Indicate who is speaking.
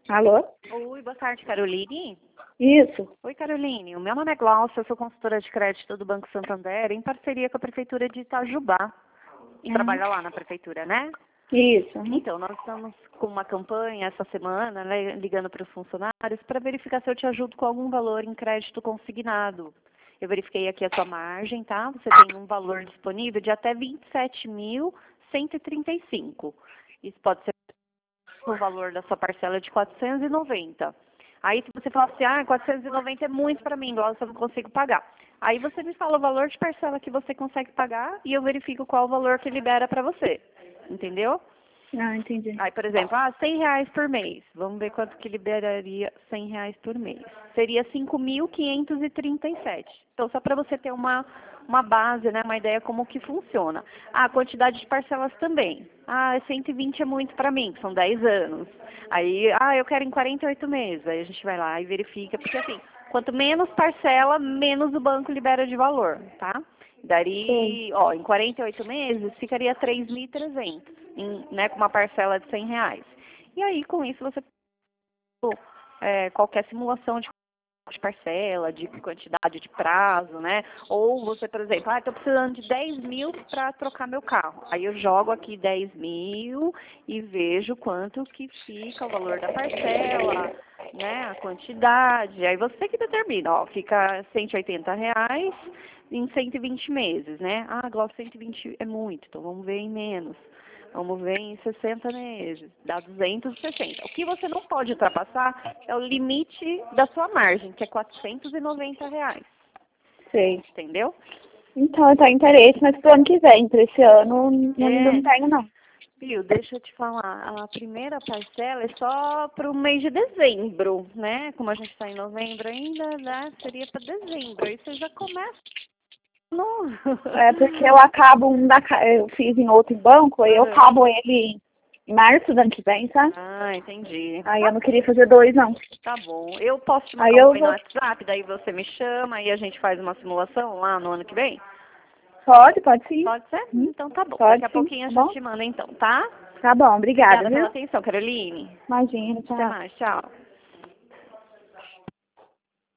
Speaker 1: Alô?
Speaker 2: Oi, boa tarde, Caroline.
Speaker 1: Isso.
Speaker 2: Oi, Caroline. O meu nome é Glaucia, eu sou consultora de crédito do Banco Santander, em parceria com a Prefeitura de Itajubá. E trabalha lá na Prefeitura, né?
Speaker 1: Isso.
Speaker 2: Então, nós estamos com uma campanha essa semana, né, ligando para os funcionários, para verificar se eu te ajudo com algum valor em crédito consignado. Eu verifiquei aqui a sua margem, tá? Você tem um valor disponível de até 27.135. Isso pode ser o valor da sua parcela de 490. Aí se você falar assim, 490 é muito para mim, Glaucia, eu não consigo pagar. Aí você me fala o valor de parcela que você consegue pagar e eu verifico qual o valor que libera para você. Entendeu?
Speaker 1: Ah, entendi.
Speaker 2: Aí, por exemplo, R$ 100 por mês. Vamos ver quanto que liberaria R$ 100 por mês. Seria 5.537. Então, só para você ter uma base, né, uma ideia como que funciona. A quantidade de parcelas também. 120 é muito para mim, que são 10 anos. Aí, eu quero em 48 meses. Aí a gente vai lá e verifica, porque assim, quanto menos parcela, menos o banco libera de valor, tá? Daria, em 48 meses, ficaria 3.300, né, com uma parcela de R$ 100. E aí, com isso, você qualquer simulação de parcela, de quantidade de prazo, né? Ou você, por exemplo, estou precisando de 10 mil para trocar meu carro. Aí eu jogo aqui 10 mil e vejo quanto que fica o valor da parcela, né? A quantidade. Aí você que determina, fica R$ 180 em 120 meses, né? Glaucia, 120 é muito, então vamos ver em menos. Vamos ver em 60 meses, dá 260. O que você não pode ultrapassar é o limite da sua margem, que é R$ 490.
Speaker 1: Sei.
Speaker 2: Entendeu?
Speaker 1: Então, eu tenho interesse, mas pro ano que vem, para esse ano, ainda não tenho, não.
Speaker 2: Viu, deixa eu te falar, a primeira parcela é só para o mês de dezembro, né? Como a gente está em novembro ainda, né? Seria para dezembro. Aí você já começa.
Speaker 1: É porque eu acabo eu fiz em outro banco, aí eu acabo ele em março do ano que vem, sabe?
Speaker 2: Entendi.
Speaker 1: Aí eu não queria fazer dois, não.
Speaker 2: Tá bom. Eu posso te
Speaker 1: Aí
Speaker 2: mandar
Speaker 1: eu
Speaker 2: no WhatsApp, daí você me chama e a gente faz uma simulação lá no ano que vem?
Speaker 1: Pode sim.
Speaker 2: Pode ser? Então tá bom.
Speaker 1: Pode
Speaker 2: Daqui a
Speaker 1: sim,
Speaker 2: pouquinho a
Speaker 1: tá
Speaker 2: gente
Speaker 1: bom?
Speaker 2: te manda então, tá?
Speaker 1: Tá bom, obrigada,
Speaker 2: Obrigada
Speaker 1: viu?
Speaker 2: pela atenção, Caroline.
Speaker 1: Imagina,
Speaker 2: Até
Speaker 1: tchau.
Speaker 2: mais, tchau.